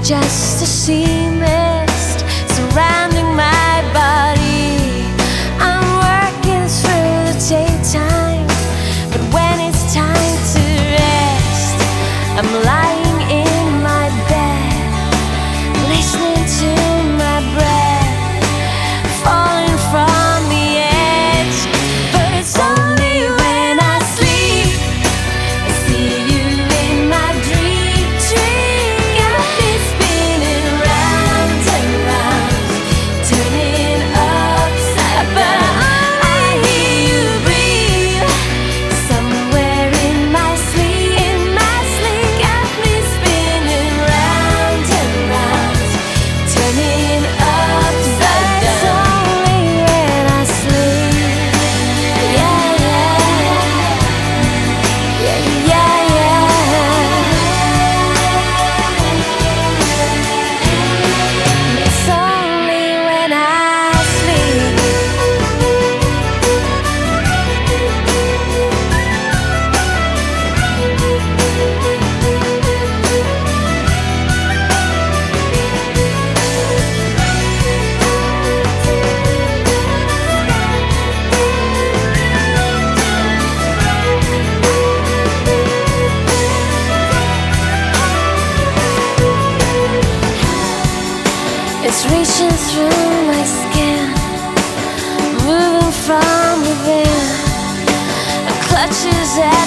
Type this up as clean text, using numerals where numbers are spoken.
just a sea mist surrounding my body. I'm working through the daytime, but when it's time to rest, I'm lying in my bed, listening to my breath falling from the edge. But it's only when I sleep I see you in my dream. Got me spinning round and round, turning upside. But I hear you breathe somewhere in my sleep. Got me spinning round and round, turning upside down. It's only when I sleep. Yeah, yeah, yeah, yeah. It's only when I sleep. It's reaching through my skin, moving from within. It clutches at